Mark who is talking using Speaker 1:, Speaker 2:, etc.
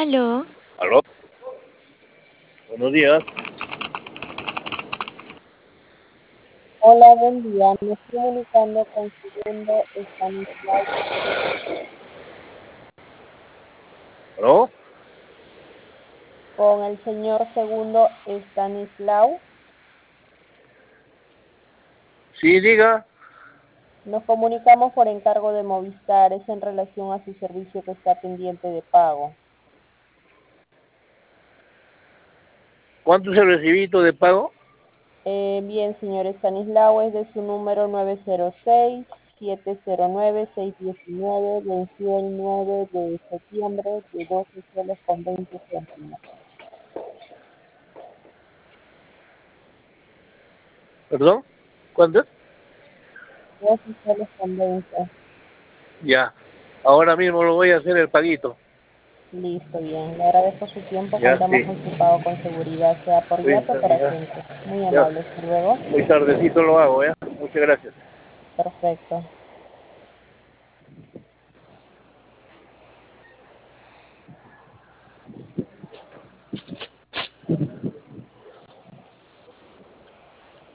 Speaker 1: Aló,
Speaker 2: ¿Aló? Buenos días.
Speaker 3: Hola, buen día. Me estoy comunicando con segundo Estanislao,
Speaker 2: ¿Aló?
Speaker 3: con el señor segundo Estanislao.
Speaker 2: Sí, diga.
Speaker 3: Nos comunicamos por encargo de Movistar. Es en relación a su servicio que está pendiente de pago.
Speaker 2: ¿Cuánto es el recibito de pago?
Speaker 3: Bien, señor Estanislao, es de su número 906-709-619, venció el 9 de septiembre de 12 soles con 20 céntimos.
Speaker 2: ¿Perdón? ¿Cuánto es?
Speaker 3: 12 soles con 20.
Speaker 2: Ya. Ahora mismo lo voy a hacer el paguito.
Speaker 3: Listo, bien. Le agradezco su tiempo.
Speaker 2: Ya,
Speaker 3: Contamos
Speaker 2: sí.
Speaker 3: con su pago con seguridad, sea por
Speaker 2: Sí,
Speaker 3: yato o por
Speaker 2: ya.
Speaker 3: agente. Muy
Speaker 2: Ya.
Speaker 3: amable. Hasta luego.
Speaker 2: Muy tardecito lo hago, ¿ya? Muchas gracias.
Speaker 3: Perfecto.